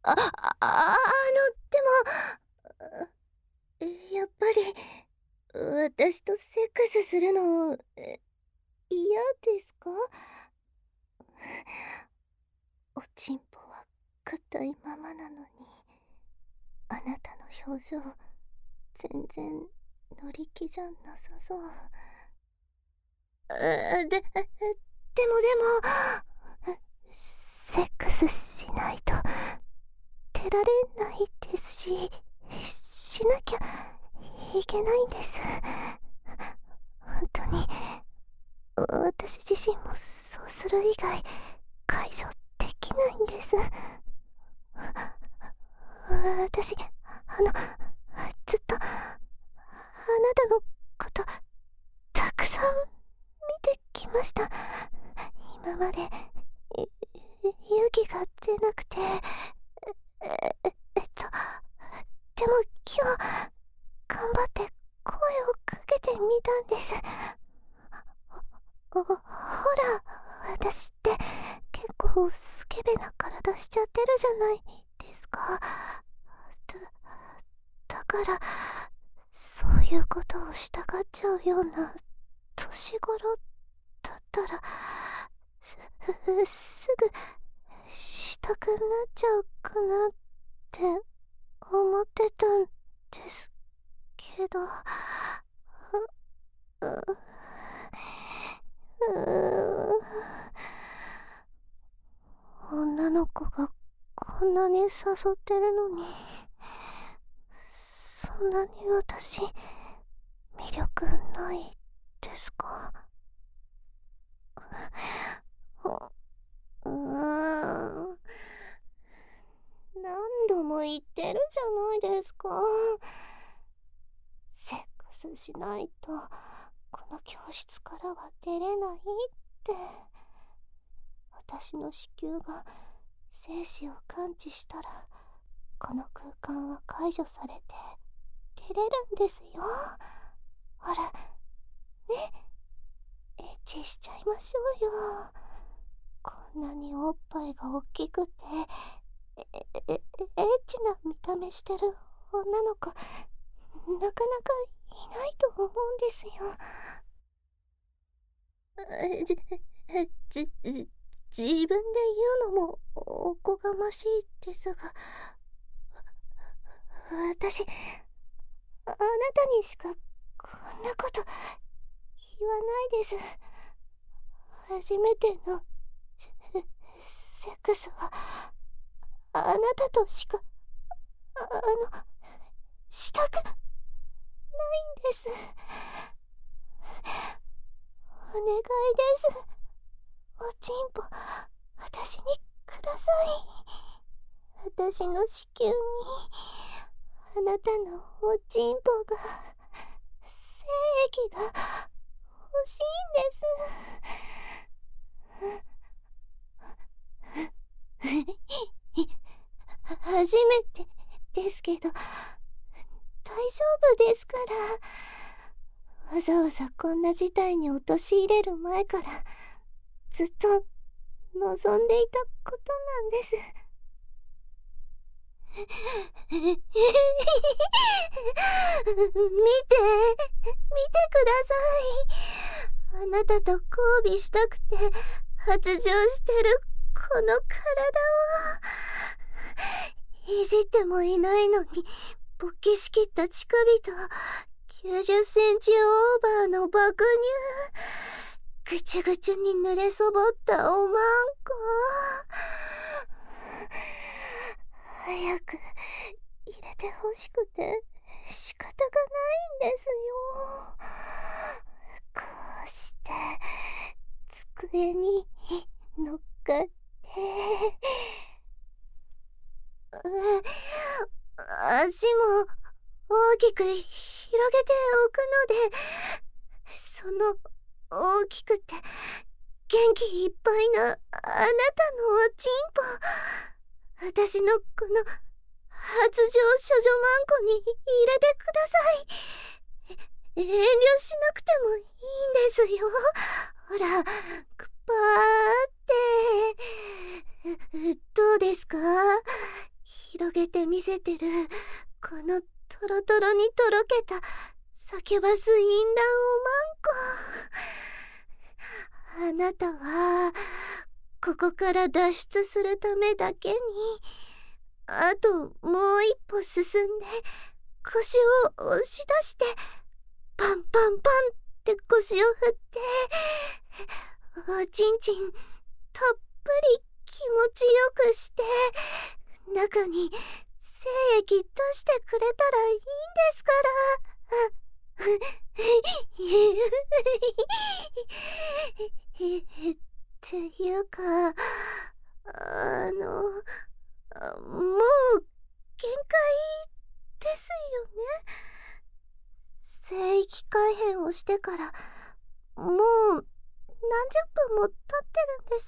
でも、やっぱり、私とセックスするの、嫌ですか？おちんぽは硬いままなのに、あなたの表情、全然乗り気じゃなさそう。でも、セックスしないと出られないですし、しなきゃいけないんです。本当に、私自身もそうする以外解除できないんです。私、ずっとあなたのことたくさん見てきました。今まで勇気が出なくて、でも今日頑張って声をかけてみたんです。ほら、私って結構スケベな体しちゃってるじゃないですか。だから、そういうことをしたがっちゃうような年頃だったら、すぐしたくなっちゃうかなって思ってたんですけど、女の子がこんなに誘ってるのに、そんなに私魅力ないですか？何度も言ってるじゃないですか。セックスしないとこの教室からは出れないって。私の子宮が精子を感知したら、この空間は解除されて出れるんですよ。ほらね、エッチしちゃいましょうよ。こんなにおっぱいが大きくてエッチな見た目してる女の子、なかなかいないと思うんですよ。自分で言うのもおこがましいですが、私、あなたにしかこんなこと言わないです。初めてのセックスはあなたとしかしたくないんです。お願いです。おちんぽ、私にください。私の子宮にあなたのおちんぽが、精液が欲しいんです。初めてですけど大丈夫ですから。わざわざこんな事態に陥れる前からずっと望んでいたことなんです。見てください。あなたと交尾したくて発情してるこの体を。いじってもいないのに勃起しきった乳首と90センチオーバーの爆乳、ぐちゅぐちゅに濡れそぼったおまんこ。早く入れてほしくて仕方がないんですよ。こうして机に乗っかって足も大きく広げておくので、その大きくて元気いっぱいなあなたのおちんぽ、私のこの発情処女マンコに入れてください。遠慮しなくてもいいんですよ。ほら、くっぱーって。どうですか？ 広げて見せてるこのトロトロにとろけたサキュバスインランおまんこ。あなたはここから脱出するためだけに、あともう一歩進んで腰を押し出してパンパンパンって腰を振って、おちんちんたっぷり気持ちよくして、中に精液出してくれたらいいんですから。っていうか、もう限界ですよね。聖域改変をしてからもう何十分も経ってるんです。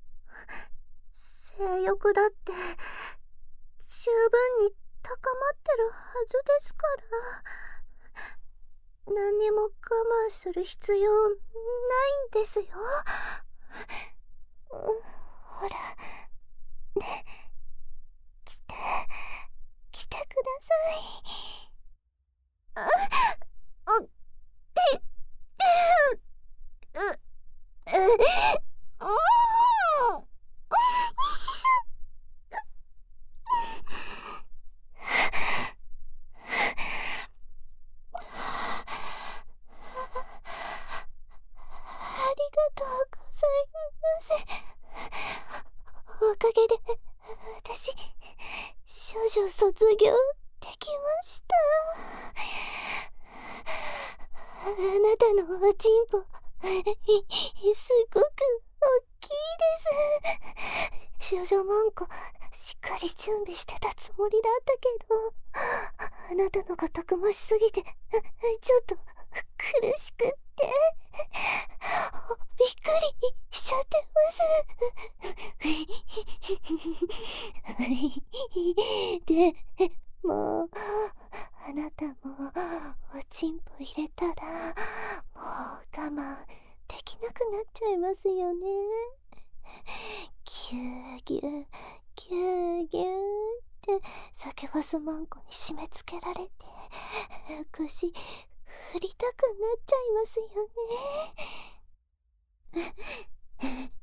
性欲だって十分に高まってるはずですから、何にも我慢する必要ないんですよ。ほらね、来てください。おかげで私少女卒業できました。あなたのおちんぽすごく大きいです。少女マンコしっかり準備してたつもりだったけど、あなたのがたくましすぎてちょっと苦しくってびっくりしちゃってますでもあなたもおちんぽ入れたらもう我慢できなくなっちゃいますよね。ぎゅうぎゅうぎゅうぎゅうってサキュバスマンコに締め付けられて腰振りたくなっちゃいますよね。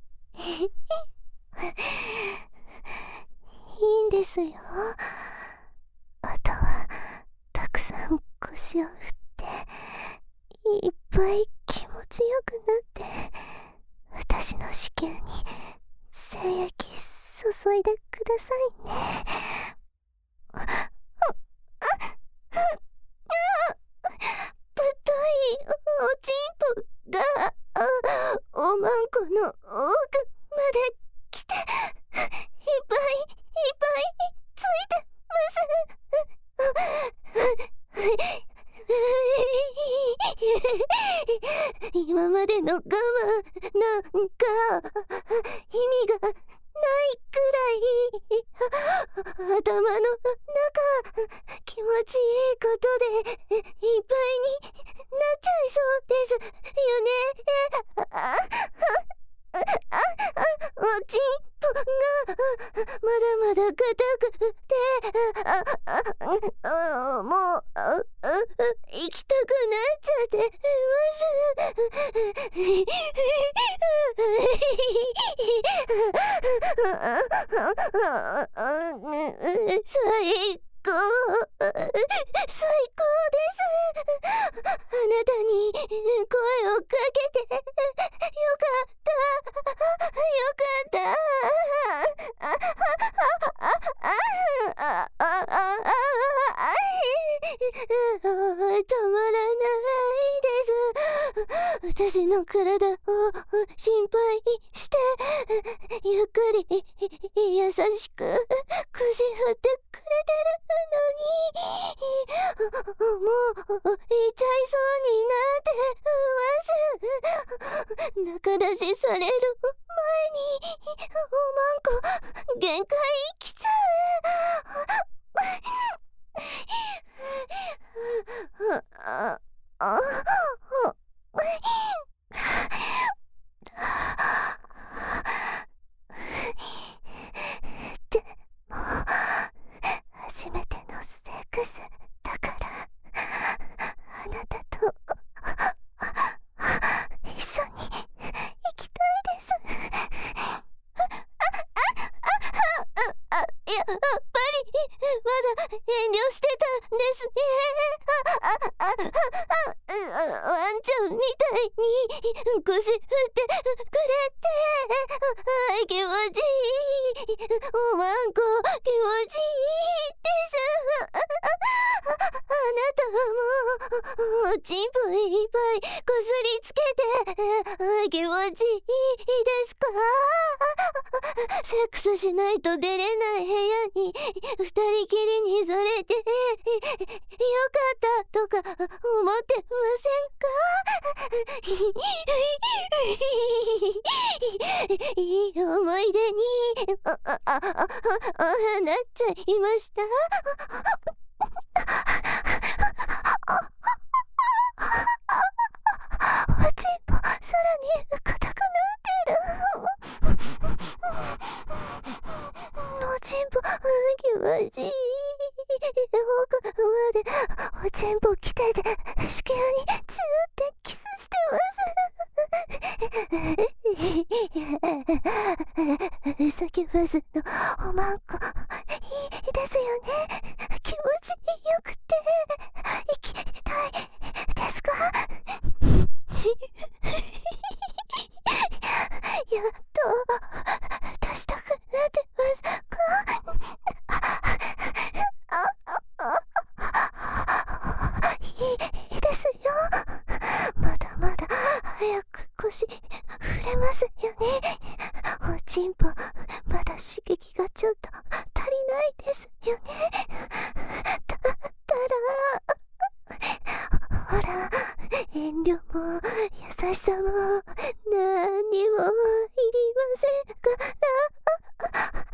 いいんですよ。あとはたくさん腰を振っていっぱい気持ちよくなって、私の子宮に精液注いでくださいね。ぶっといおちんぽがおまんこの奥まで来ていっぱいいっぱいついてます。今までの我慢なんか意味がないくらい頭の中気持ちいいことでいっぱいになっちゃいそうですよね。おちんぽがまだまだ硬くてもう行きたくなっちゃって最高です。あなたに声をかけてよかったよかった。止まらないです。私の体を心配してゆっくり優しく腰振ってくれてるのにもう行っちゃいそうになってます。中出しされる前におまんこ限界来ちゃでもぱりまだ遠慮してたんですね。ワンちゃんみたいに腰振ってくれて気持ちいい。おまんこ気持ちいいです。あなたはもうおちんぽいっぱいこすりつけて気持ちいいですか？セックスしないと出れない部屋に二人きりにされてよかったとか思ってませんか？いい思い出になっちゃいました。おちんぽさらに硬くなってる。おちんぽ気持ちいい。奥までおちんぽ来てて子宮にチューってキスしてます。サキュバスのおまんこいいですよね。気持ちよくて行きたいですか？やっと出したくなってますか？いいですよ。まだまだ早く腰触れますよね。おちんぽまだ刺激がちょっと足りないですよね。だったらほら遠慮も優しさも何にもいりませんから。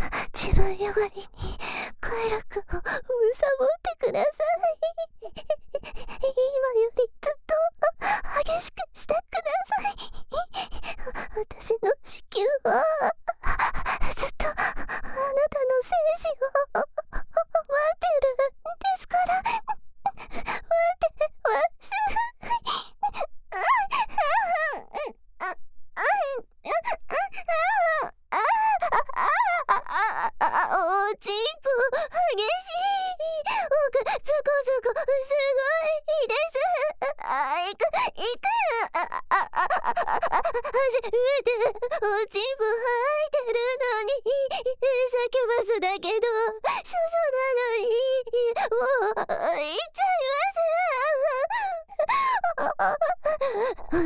自分よがりに快楽をむさぼってください。今よりずっと激しくしてください。私の子宮はずっとあなたの精子を待ってるんですから。待ってます。おちんぽ激しい。奥ズコズコすごいです。行く初めておちんぽ吐いてるのにサキュバスだけど処女なのにもう行っちゃい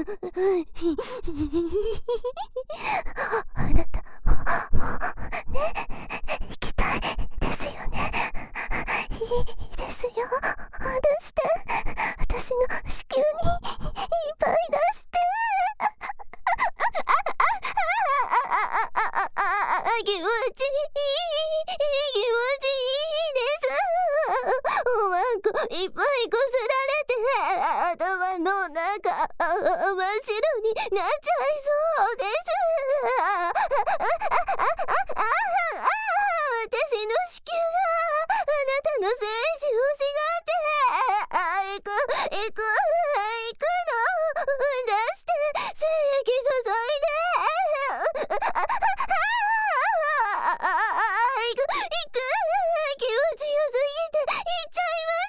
ます。あなたもね行きたいですよね。いいですよ。出して私の子宮にいっぱい出して気持ちいい気持ちいいです。おまんこいっぱいこすられて頭の中真っ白になっちゃいそうです。私の子宮があなたの精子欲しがって行くの出して精液注いで気持ちよすぎて行っちゃいます。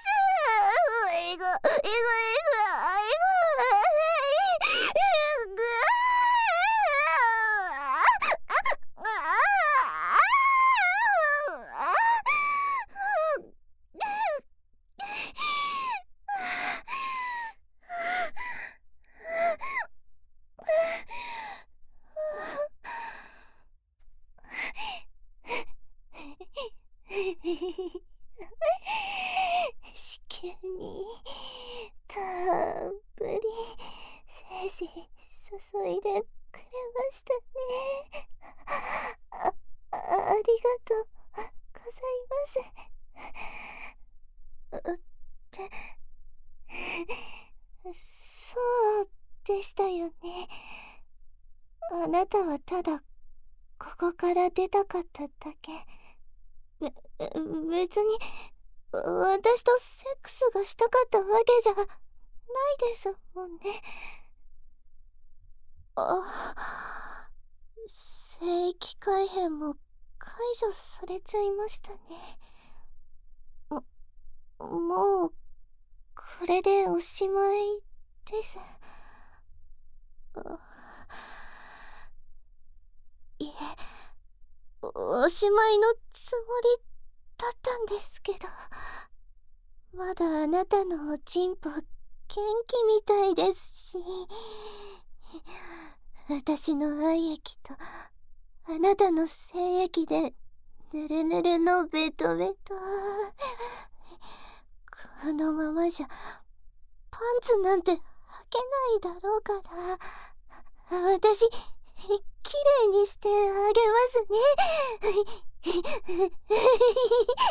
子宮にたっぷり精子注いでくれましたね。ありがとうございます。そうでしたよね。あなたはただここから出たかっただけ。別に私とセックスがしたかったわけじゃないですもんね。精液改変も解除されちゃいましたね。もうこれでおしまいです。いえ、おしまいのつもりだったんですけど、まだあなたのおちんぽ元気みたいですし、私の愛液とあなたの精液でぬるぬるのベトベト。このままじゃパンツなんて履けないだろうから、私きれいにしてあげますね。